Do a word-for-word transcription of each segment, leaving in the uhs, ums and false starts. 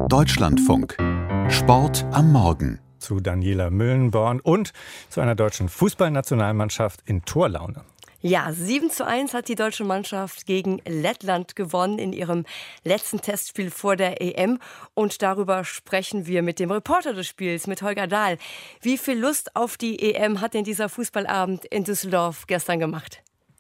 Deutschlandfunk. Sport am Morgen. Zu Daniela Müllenborn und zu einer deutschen Fußballnationalmannschaft in Torlaune. Ja, sieben zu eins hat die deutsche Mannschaft gegen Lettland gewonnen in ihrem letzten Testspiel vor der E M. Und darüber sprechen wir mit dem Reporter des Spiels, mit Holger Dahl. Wie viel Lust auf die E M hat denn dieser Fußballabend in Düsseldorf gestern gemacht?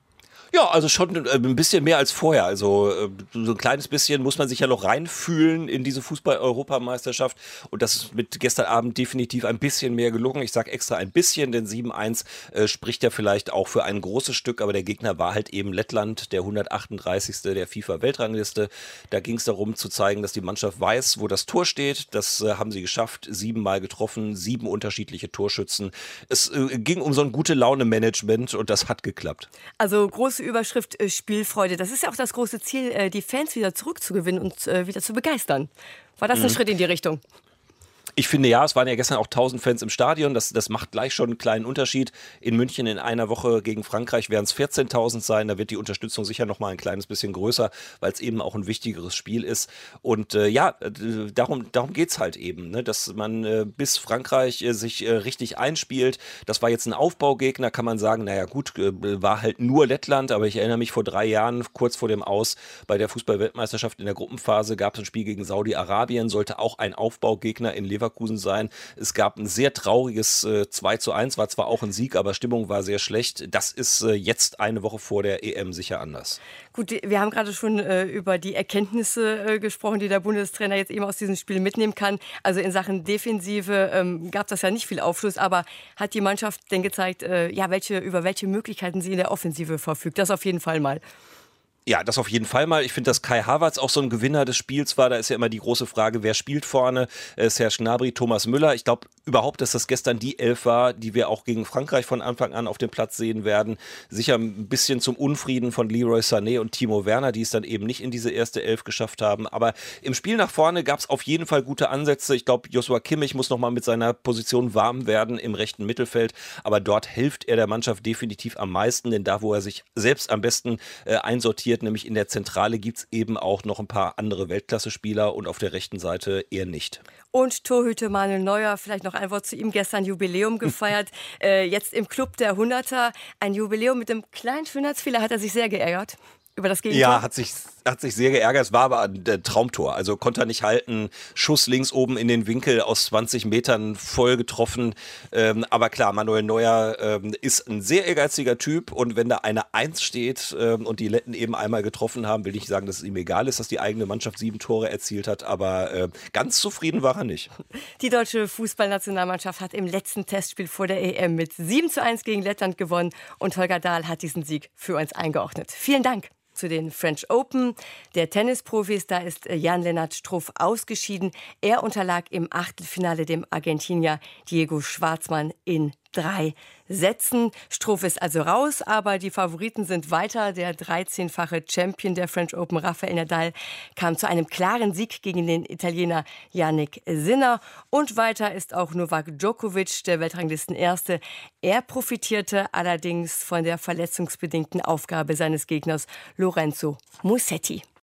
Ja, also schon ein bisschen mehr als vorher. Also so ein kleines bisschen muss man sich ja noch reinfühlen in diese Fußball-Europameisterschaft. Und das ist mit gestern Abend definitiv ein bisschen mehr gelungen. Ich sage extra ein bisschen, denn sieben eins äh, spricht ja vielleicht auch für ein großes Stück. Aber der Gegner war halt eben Lettland, der hundertachtunddreißigste der FIFA-Weltrangliste. Da ging es darum zu zeigen, dass die Mannschaft weiß, wo das Tor steht. Das äh, haben sie geschafft. Siebenmal getroffen, sieben unterschiedliche Torschützen. Es äh, ging um so ein Gute-Laune-Management und das hat geklappt. Also große Überschrift äh, Spielfreude. Das ist ja auch das große Ziel, äh, die Fans wieder zurückzugewinnen und äh, wieder zu begeistern. War das ein mhm. Schritt in die Richtung? Ich finde ja, es waren ja gestern auch tausend Fans im Stadion. Das, das macht gleich schon einen kleinen Unterschied. In München in einer Woche gegen Frankreich werden es vierzehntausend sein. Da wird die Unterstützung sicher noch mal ein kleines bisschen größer, weil es eben auch ein wichtigeres Spiel ist. Und äh, ja, darum, darum geht es halt eben, ne? Dass man äh, bis Frankreich äh, sich äh, richtig einspielt. Das war jetzt ein Aufbaugegner, kann man sagen. Naja gut, äh, war halt nur Lettland. Aber ich erinnere mich vor drei Jahren, kurz vor dem Aus, bei der Fußball-Weltmeisterschaft in der Gruppenphase gab es ein Spiel gegen Saudi-Arabien. Sollte auch ein Aufbaugegner in Leverkusen sein. Es gab ein sehr trauriges äh, zwei zu eins, war zwar auch ein Sieg, aber Stimmung war sehr schlecht. Das ist äh, jetzt eine Woche vor der E M sicher anders. Gut, wir haben gerade schon äh, über die Erkenntnisse äh, gesprochen, die der Bundestrainer jetzt eben aus diesem Spiel mitnehmen kann. Also in Sachen Defensive ähm, gab das ja nicht viel Aufschluss, aber hat die Mannschaft denn gezeigt, äh, ja, welche, über welche Möglichkeiten sie in der Offensive verfügt? Das auf jeden Fall mal. Ja, das auf jeden Fall mal. Ich finde, dass Kai Havertz auch so ein Gewinner des Spiels war. Da ist ja immer die große Frage, wer spielt vorne? Äh, Serge Gnabry, Thomas Müller. Ich glaube überhaupt, dass das gestern die Elf war, die wir auch gegen Frankreich von Anfang an auf dem Platz sehen werden. Sicher ein bisschen zum Unfrieden von Leroy Sané und Timo Werner, die es dann eben nicht in diese erste Elf geschafft haben. Aber im Spiel nach vorne gab es auf jeden Fall gute Ansätze. Ich glaube, Joshua Kimmich muss nochmal mit seiner Position warm werden im rechten Mittelfeld. Aber dort hilft er der Mannschaft definitiv am meisten, denn da, wo er sich selbst am besten äh, einsortiert, nämlich in der Zentrale, gibt es eben auch noch ein paar andere Weltklasse-Spieler und auf der rechten Seite eher nicht. Und Torhüter Manuel Neuer, vielleicht noch ein Wort zu ihm, gestern Jubiläum gefeiert, äh, jetzt im Club der Hunderter, ein Jubiläum mit einem kleinen Schönheitsfehler, hat er sich sehr geärgert über das Gegentor? Ja, hat sich, hat sich sehr geärgert. Es war aber ein Traumtor. Also konnte er nicht halten. Schuss links oben in den Winkel aus zwanzig Metern voll getroffen. Ähm, aber klar, Manuel Neuer ähm, ist ein sehr ehrgeiziger Typ. Und wenn da eine Eins steht ähm, und die Letten eben einmal getroffen haben, will ich sagen, dass es ihm egal ist, dass die eigene Mannschaft sieben Tore erzielt hat. Aber äh, ganz zufrieden war er nicht. Die deutsche Fußballnationalmannschaft hat im letzten Testspiel vor der E M mit sieben zu eins gegen Lettland gewonnen. Und Holger Dahl hat diesen Sieg für uns eingeordnet. Vielen Dank. Zu den French Open der Tennisprofis, da ist Jan-Lennart Struff ausgeschieden. Er unterlag im Achtelfinale dem Argentinier Diego Schwartzmann in drei Sätzen. Struff ist also raus, aber die Favoriten sind weiter. Der dreizehnfache Champion der French Open, Rafael Nadal, kam zu einem klaren Sieg gegen den Italiener Jannik Sinner. Und weiter ist auch Novak Djokovic, der Weltranglistenerste. Er profitierte allerdings von der verletzungsbedingten Aufgabe seines Gegners Lorenzo Musetti.